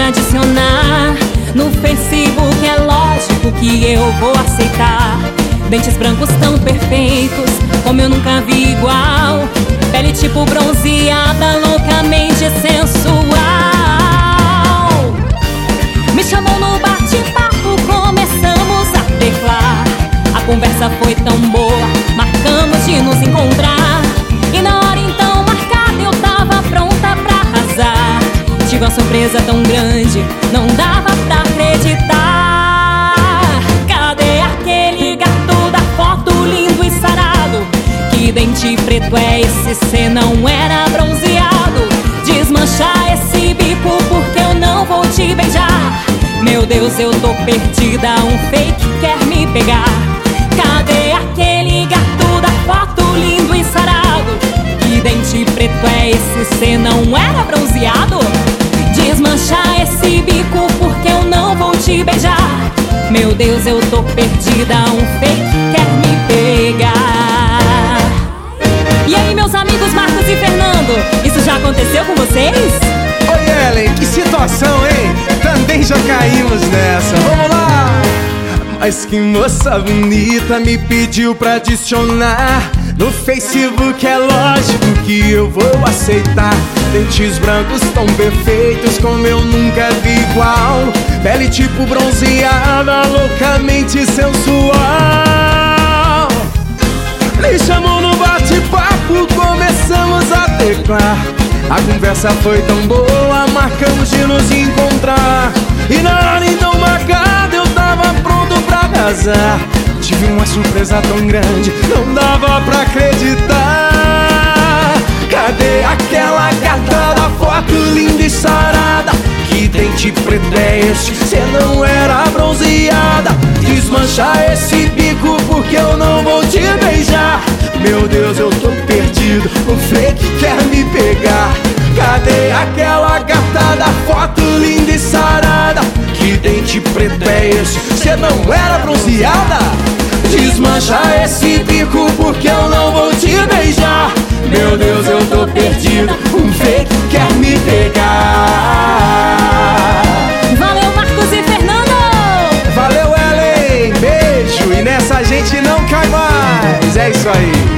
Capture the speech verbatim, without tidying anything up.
pra adicionar no Facebook, é lógico que eu vou aceitar. Dentes brancos tão perfeitos, como eu nunca vi igual. Pele tipo bronzeada, loucamente sensual. Me chamou no bate-papo, começamos a teclar. A conversa foi tão boa, marcamos de nos encontrar. E na hora então marcada eu tava pronta pra arrasar. Tive uma surpresa tão grande, não dava pra acreditar. Cadê aquele gato da foto lindo e sarado? Que dente preto é esse, cê não era bronzeado? Desmancha esse bico porque eu não vou te beijar. Meu Deus, eu tô perdida, um fake quer me pegar. Cadê aquele gato da foto lindo e sarado? Que dente preto é esse, cê não era bronzeado? Desmancha esse bico porque eu não vou te beijar. Meu Deus, eu tô perdida, um fake quer me pegar. E aí, meus amigos Marcos e Fernando, isso já aconteceu com vocês? Oi, Ellen, que situação, hein? Também já caímos nessa, vamos lá! Mas que moça bonita me pediu pra adicionar no Facebook, é lógico que eu vou aceitar. Dentes brancos tão perfeitos, como eu nunca vi igual. Pele tipo bronzeada, loucamente sensual. Me chamou no bate-papo, começamos a teclar. A conversa foi tão boa, marcamos de nos encontrar. E na hora então marcada eu tava pronto pra casar. Tive uma surpresa tão grande, não dava pra acreditar. Cadê aquela gata da foto linda e sarada? Que dente preto é esse, cê não era bronzeada? Desmancha esse bico porque eu não vou te beijar. Meu Deus, eu tô perdido, o fake quer me pegar. Cadê aquela gata da foto linda e sarada? Que dente preto é esse, cê não era bronzeada? Desmancha esse bico porque eu não vou te beijar. Meu Deus, eu tô perdido, um fake quer me pegar. Valeu, Marcos e Fernando! Valeu, Ellen, beijo, e nessa a gente não cai mais. É isso aí.